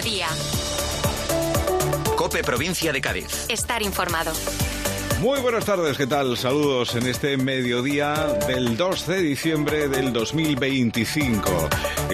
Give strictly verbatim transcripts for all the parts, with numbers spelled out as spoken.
mediodía. COPE Provincia de Cádiz. Estar informado. Muy buenas tardes, ¿qué tal? Saludos en este mediodía del dos de diciembre del dos mil veinticinco.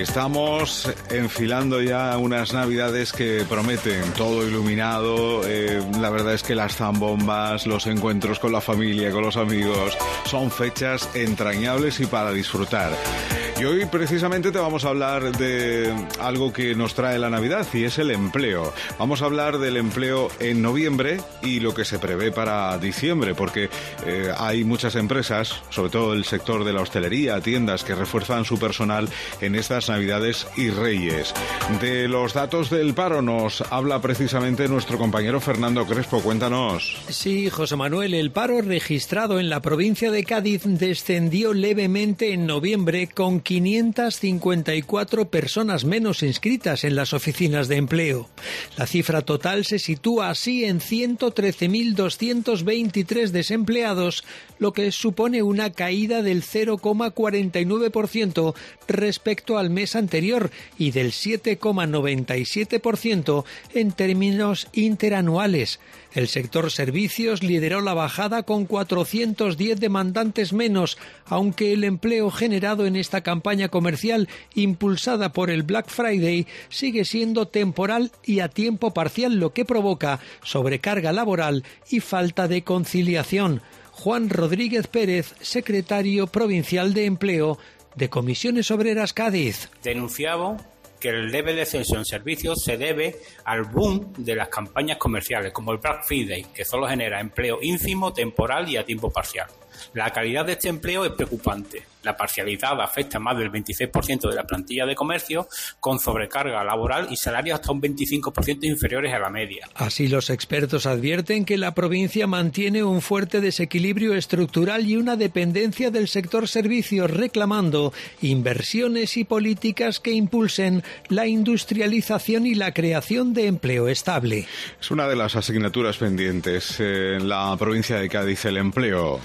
Estamos enfilando ya unas navidades que prometen todo iluminado. Eh, la verdad es que las zambombas, los encuentros con la familia, con los amigos, son fechas entrañables y para disfrutar. Y hoy precisamente te vamos a hablar de algo que nos trae la Navidad y es el empleo. Vamos a hablar del empleo en noviembre y lo que se prevé para diciembre, porque eh, hay muchas empresas, sobre todo el sector de la hostelería, tiendas que refuerzan su personal en estas Navidades y Reyes. De los datos del paro nos habla precisamente nuestro compañero Fernando Crespo. Cuéntanos. Sí, José Manuel, el paro registrado en la provincia de Cádiz descendió levemente en noviembre con quinientas cincuenta y cuatro personas menos inscritas en las oficinas de empleo. La cifra total se sitúa así en ciento trece mil doscientos veintitrés desempleados, lo que supone una caída del cero coma cuarenta y nueve por ciento respecto al mes anterior y del siete coma noventa y siete por ciento en términos interanuales. El sector servicios lideró la bajada con cuatrocientos diez demandantes menos, aunque el empleo generado en esta campaña comercial impulsada por el Black Friday sigue siendo temporal y a tiempo parcial, lo que provoca sobrecarga laboral y falta de conciliación. Juan Rodríguez Pérez, secretario provincial de Empleo de Comisiones Obreras Cádiz. Denunciamos que el leve descenso en servicios se debe al boom de las campañas comerciales, como el Black Friday, que solo genera empleo ínfimo, temporal y a tiempo parcial. La calidad de este empleo es preocupante. La parcialidad afecta a más del veintiséis por ciento de la plantilla de comercio, con sobrecarga laboral y salarios hasta un veinticinco por ciento inferiores a la media. Así, los expertos advierten que la provincia mantiene un fuerte desequilibrio estructural y una dependencia del sector servicios, reclamando inversiones y políticas que impulsen la industrialización y la creación de empleo estable. Es una de las asignaturas pendientes en la provincia de Cádiz, el empleo.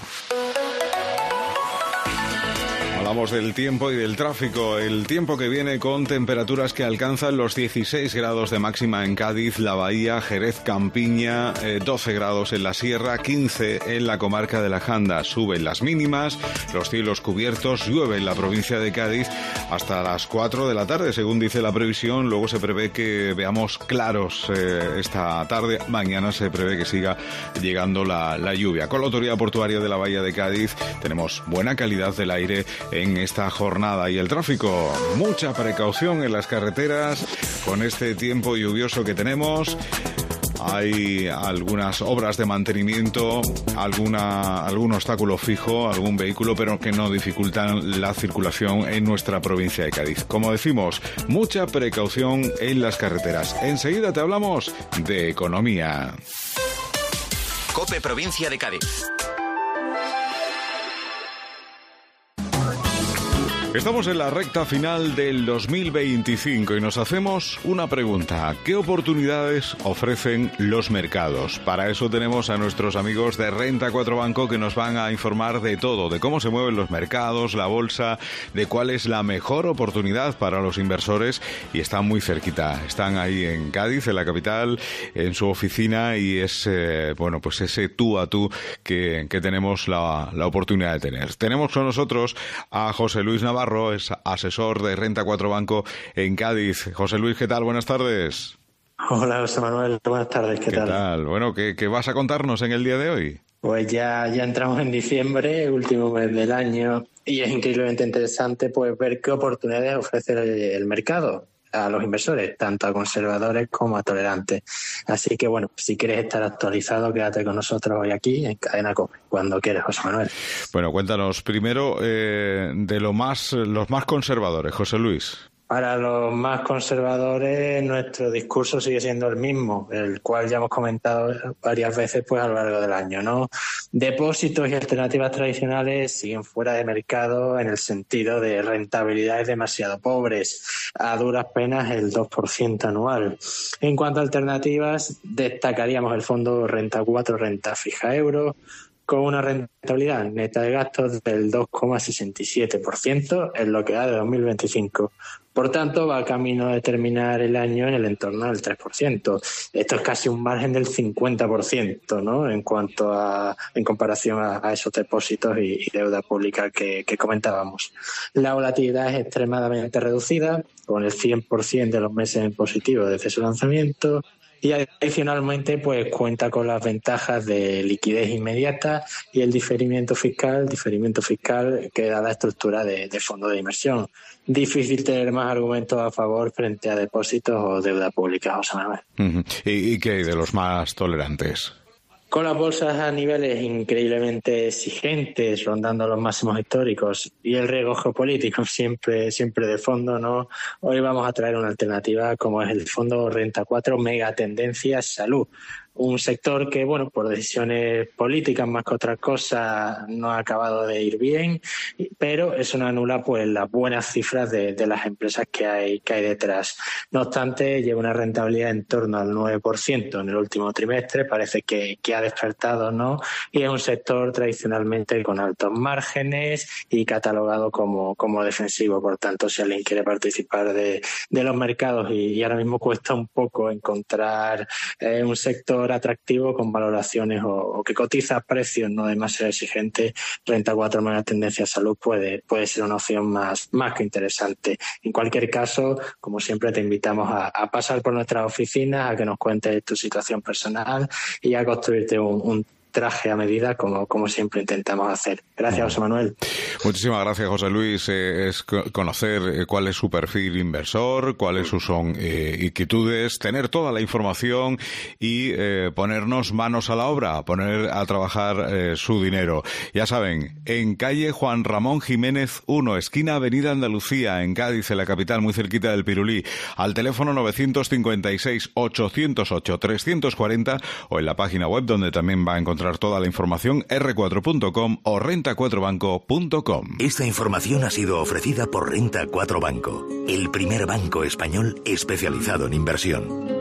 Hablamos del tiempo y del tráfico. El tiempo que viene con temperaturas que alcanzan los dieciséis grados de máxima en Cádiz, La Bahía, Jerez, Campiña, eh, doce grados en la Sierra, quince en la comarca de la Janda. Suben las mínimas, los cielos cubiertos, llueve en la provincia de Cádiz hasta las cuatro de la tarde, según dice la previsión. Luego se prevé que veamos claros eh, esta tarde. Mañana se prevé que siga llegando la, la lluvia. Con la Autoridad Portuaria de la Bahía de Cádiz tenemos buena calidad del aire en esta jornada. Y el tráfico, mucha precaución en las carreteras con este tiempo lluvioso que tenemos. Hay algunas obras de mantenimiento, alguna, algún obstáculo fijo, algún vehículo, pero que no dificultan la circulación en nuestra provincia de Cádiz. Como decimos, mucha precaución en las carreteras. Enseguida te hablamos de economía. COPE Provincia de Cádiz. Estamos en la recta final del dos mil veinticinco y nos hacemos una pregunta. ¿Qué oportunidades ofrecen los mercados? Para eso tenemos a nuestros amigos de Renta cuatro Banco que nos van a informar de todo, de cómo se mueven los mercados, la bolsa, de cuál es la mejor oportunidad para los inversores, y están muy cerquita. Están ahí en Cádiz, en la capital, en su oficina, y es eh, bueno, pues ese tú a tú que, que tenemos la, la oportunidad de tener. Tenemos con nosotros a José Luis Navarro, es asesor de Renta cuatro Banco en Cádiz. José Luis, ¿qué tal? Buenas tardes. Hola, José Manuel. Buenas tardes. ¿Qué, ¿Qué tal? tal? Bueno, ¿qué, ¿qué vas a contarnos en el día de hoy? Pues ya, ya entramos en diciembre, último mes del año, y es increíblemente interesante pues ver qué oportunidades ofrece el, el mercado a los inversores, tanto a conservadores como a tolerantes. Así que, bueno, si quieres estar actualizado, quédate con nosotros hoy aquí en Cadena COPE, cuando quieras, José Manuel. Bueno, cuéntanos primero eh, de lo más, los más conservadores, José Luis. Para los más conservadores, nuestro discurso sigue siendo el mismo, el cual ya hemos comentado varias veces pues a lo largo del año, ¿no? Depósitos y alternativas tradicionales siguen fuera de mercado en el sentido de rentabilidades demasiado pobres, a duras penas el dos por ciento anual. En cuanto a alternativas, destacaríamos el fondo Renta cuatro, Renta Fija Euro, con una rentabilidad neta de gastos del dos coma sesenta y siete por ciento en lo que va de dos mil veinticinco. Por tanto, va camino de terminar el año en el entorno del tres por ciento. Esto es casi un margen del cincuenta por ciento, ¿no? En cuanto a, en comparación a, a esos depósitos y, y deuda pública que, que comentábamos. La volatilidad es extremadamente reducida, con el cien por ciento de los meses en positivo desde su lanzamiento. Y adicionalmente, pues cuenta con las ventajas de liquidez inmediata y el diferimiento fiscal, diferimiento fiscal que da la estructura de, de fondo de inversión. Difícil tener más argumentos a favor frente a depósitos o deuda pública, José Manuel. Uh-huh. ¿Y, y qué hay de los más tolerantes? Con las bolsas a niveles increíblemente exigentes, rondando los máximos históricos, y el riesgo geopolítico siempre siempre de fondo, ¿no? Hoy vamos a traer una alternativa como es el fondo Renta cuatro Mega Tendencias Salud. Un sector que, bueno, por decisiones políticas más que otra cosa, no ha acabado de ir bien, pero eso no anula pues las buenas cifras de, de las empresas que hay que hay detrás. No obstante, lleva una rentabilidad en torno al nueve por ciento en el último trimestre, parece que, que ha despertado, ¿no? Y es un sector tradicionalmente con altos márgenes y catalogado como, como defensivo. Por tanto, si alguien quiere participar de, de los mercados y, y ahora mismo cuesta un poco encontrar eh, un sector atractivo con valoraciones o, o que cotiza a precios no demasiado exigentes, Renta cuatro Mega Tendencia Salud puede, puede ser una opción más, más que interesante. En cualquier caso, como siempre, te invitamos a, a pasar por nuestras oficinas, a que nos cuentes tu situación personal y a construirte un, un traje a medida, como, como siempre intentamos hacer. Gracias, José Manuel. Muchísimas gracias, José Luis. Eh, es conocer cuál es su perfil inversor, cuáles son eh, inquietudes, tener toda la información y eh, ponernos manos a la obra, poner a trabajar eh, su dinero. Ya saben, en calle Juan Ramón Jiménez uno, esquina Avenida Andalucía, en Cádiz, en la capital, muy cerquita del Pirulí, al teléfono novecientos cincuenta y seis, ochocientos ocho, trescientos cuarenta o en la página web donde también va a encontrar toda la información erre cuatro punto com o renta cuatro banco punto com. Esta información ha sido ofrecida por Renta cuatro Banco, el primer banco español especializado en inversión.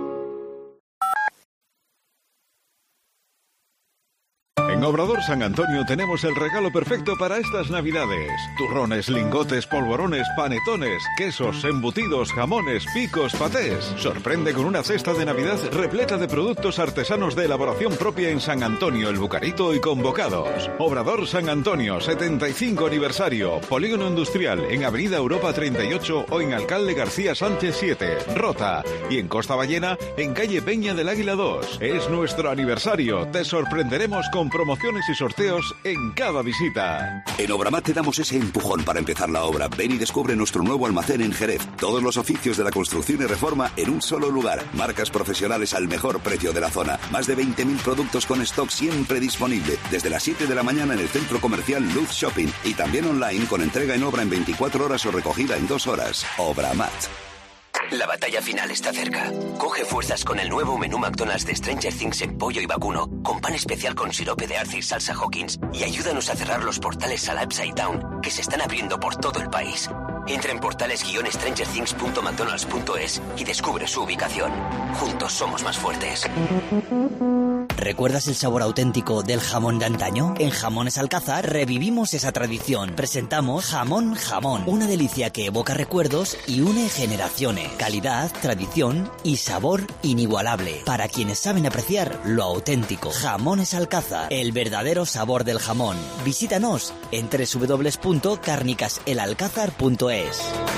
En Obrador San Antonio tenemos el regalo perfecto para estas Navidades. Turrones, lingotes, polvorones, panetones, quesos, embutidos, jamones, picos, patés. Sorprende con una cesta de Navidad repleta de productos artesanos de elaboración propia en San Antonio, El Bucarito y Convocados. Obrador San Antonio, setenta y cinco aniversario. Polígono Industrial en Avenida Europa treinta y ocho o en Alcalde García Sánchez siete, Rota. Y en Costa Ballena, en calle Peña del Águila dos. Es nuestro aniversario. Te sorprenderemos con promociones y sorteos en cada visita. En Obramat te damos ese empujón para empezar la obra. Ven y descubre nuestro nuevo almacén en Jerez. Todos los oficios de la construcción y reforma en un solo lugar. Marcas profesionales al mejor precio de la zona. Más de veinte mil productos con stock siempre disponible. Desde las siete de la mañana en el centro comercial Luz Shopping. Y también online con entrega en obra en veinticuatro horas o recogida en dos horas. Obramat. La batalla final está cerca. Coge fuerzas con el nuevo menú McDonald's de Stranger Things en pollo y vacuno, con pan especial con sirope de arce y salsa Hawkins, y ayúdanos a cerrar los portales al Upside Down, que se están abriendo por todo el país. Entra en portales guion stranger things punto mcdonalds punto es y descubre su ubicación. Juntos somos más fuertes. ¿Recuerdas el sabor auténtico del jamón de antaño? En Jamones Alcázar revivimos esa tradición. Presentamos Jamón Jamón, una delicia que evoca recuerdos y une generaciones. Calidad, tradición y sabor inigualable. Para quienes saben apreciar lo auténtico. Jamones Alcázar, el verdadero sabor del jamón. Visítanos en doble u doble u doble u punto cárnicas el alcázar punto es.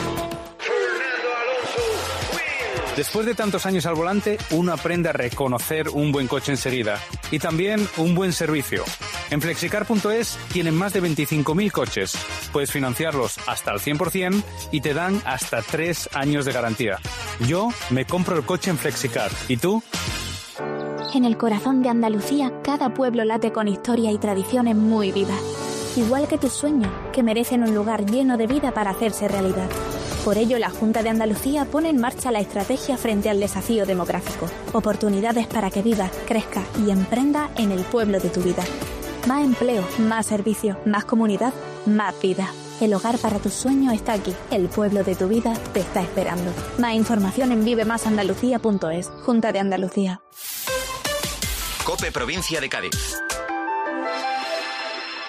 Después de tantos años al volante, uno aprende a reconocer un buen coche enseguida y también un buen servicio. En flexicar punto es tienen más de veinticinco mil coches. Puedes financiarlos hasta al cien por ciento y te dan hasta tres años de garantía. Yo me compro el coche en Flexicar. ¿Y tú? En el corazón de Andalucía, cada pueblo late con historia y tradiciones muy vivas. Igual que tus sueños, que merecen un lugar lleno de vida para hacerse realidad. Por ello, la Junta de Andalucía pone en marcha la estrategia frente al desafío demográfico. Oportunidades para que vivas, crezcas y emprendas en el pueblo de tu vida. Más empleo, más servicios, más comunidad, más vida. El hogar para tus sueños está aquí. El pueblo de tu vida te está esperando. Más información en vive más andalucía punto es. Junta de Andalucía. COPE Provincia de Cádiz.